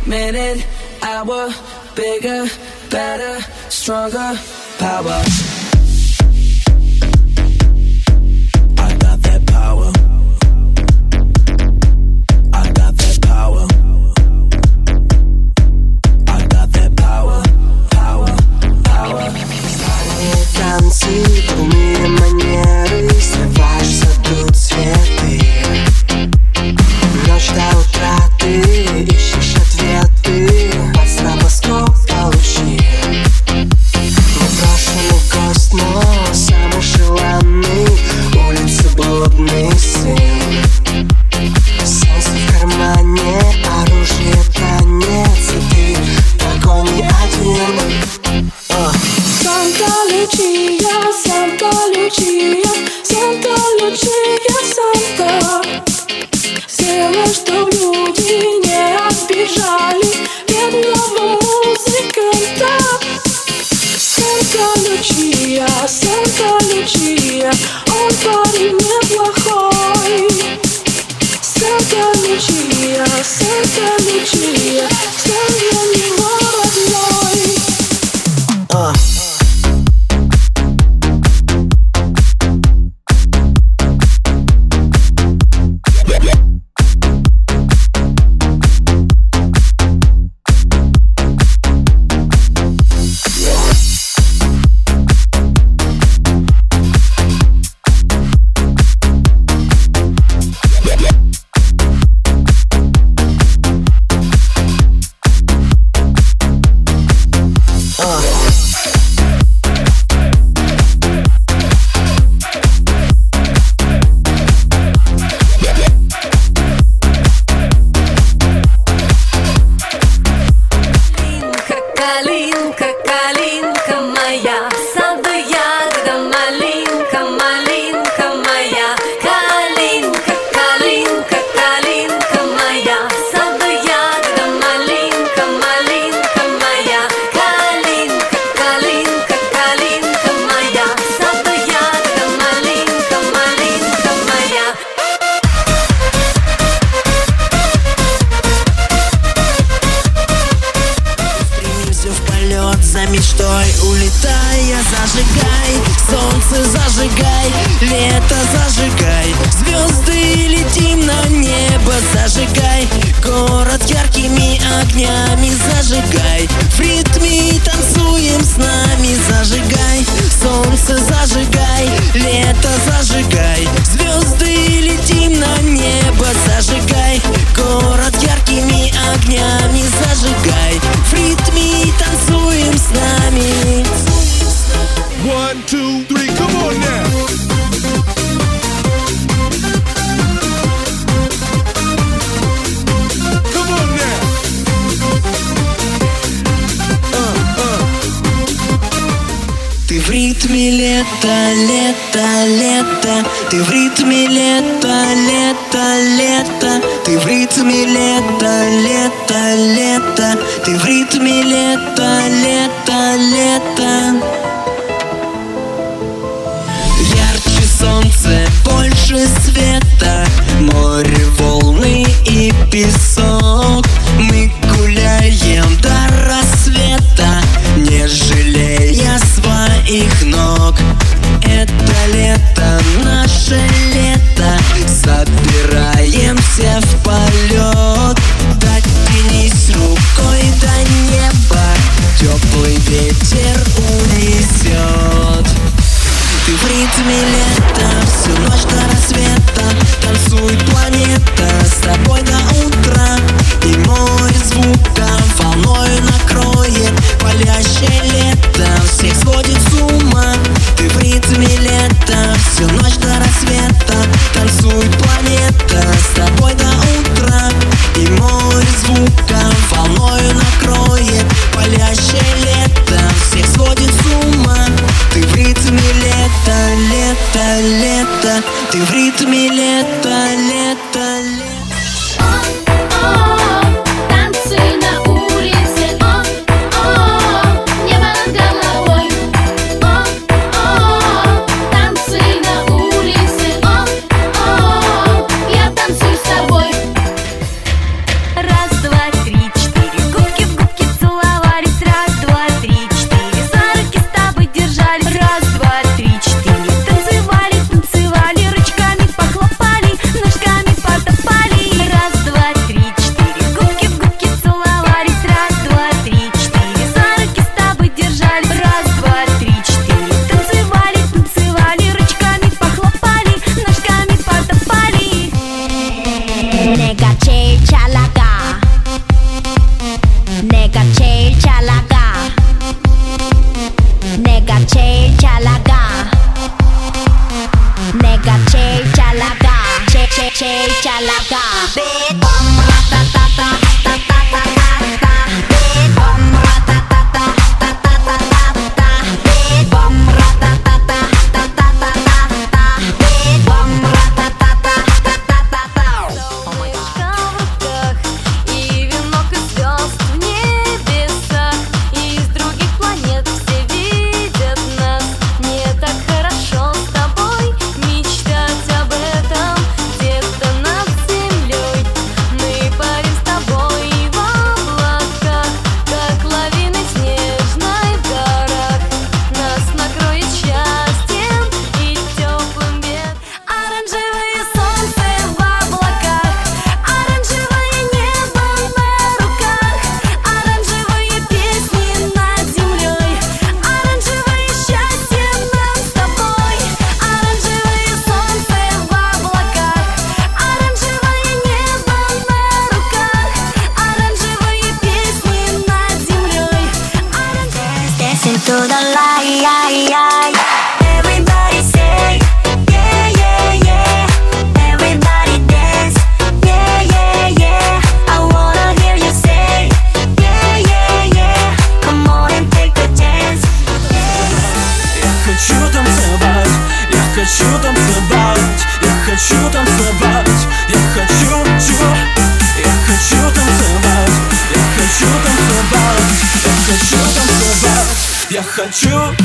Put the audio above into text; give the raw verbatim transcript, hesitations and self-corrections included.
minute, hour, bigger, better, stronger, power. I got that power. I got that power. I got that power, power, power. Танцы, умные манеры, срываешь в саду цветы. Ночь до утра ты ищешь ответы. Под стробоскоп получи. Непрошенный гость, но самый желанный. Улицы блудный сын. Солнце в кармане, оружие танец. И ты такой не один. Santa Lucia, Santa Lucia, Santa Lucia, Santa. Сделай, чтоб люди не обижали бедного музыканта. Santa Lucia, Santa Lucia, он парень неплохой. Santa Lucia, Santa Lucia, стань для него родной. Калинка, калинка моя, саду ягода, малинка, малинка моя. Калинка, калинка, калинка моя, саду ягода, малинка, малинка моя. Калинка, калинка, калинка моя, саду ягода, малинка, малинка моя. Стремимся в полет за мечтой, улетая, зажигай. Солнце зажигай, лето зажигай. Звезды летим на небо, зажигай. Город яркими огнями зажигай. В ритме танцуем с нами, зажигай. Солнце зажигай, лето зажигай. Звезды летим на небо, зажигай. Город яркими огнями зажигай. В ритме танцуем с нами. One, two, three, come on now. Come on now. Uh, uh. Ты в ритме лета, лето, лето. Ты в ритме лета, лето, лето. Ты в ритме лета, лето, лето. Ты в ритме лета, лето, лето. Ярче солнце, больше света. Море, волны и песок. Мы гуляем до рассвета, не жалея своих ног. Это лето, наше лето. Собираемся в полет. Дотянись рукой до неба, теплый ветер унесет. Ты в ритме лета, всю ночь до рассвета. Танцует планета с тобой до утра. И море звука волною накроет. Палящее лето всех сводит с ума. Ты в ритме лета, всю ночь до рассвета. Танцует планета с тобой до утра. И море звука волною накроет. Палящее лето всех сводит с ума. Ты в ритме лета, лето, лето. Ты в ритме лета, лето, лето. Танцы на улице, небо над головой. Танцы на улице, я танцую с тобой. Раз, два, три, четыре. хочу танцевать, я хочу танцевать, я хочу, чу, я хочу танцевать, я хочу танцевать, я хочу танцевать, я хочу.